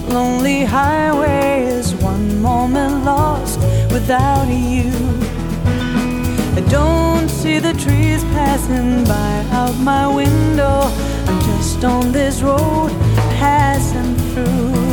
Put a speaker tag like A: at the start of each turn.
A: lonely highway is one moment lost without you. I don't see the trees passing by out my window. I'm just on this road passing through.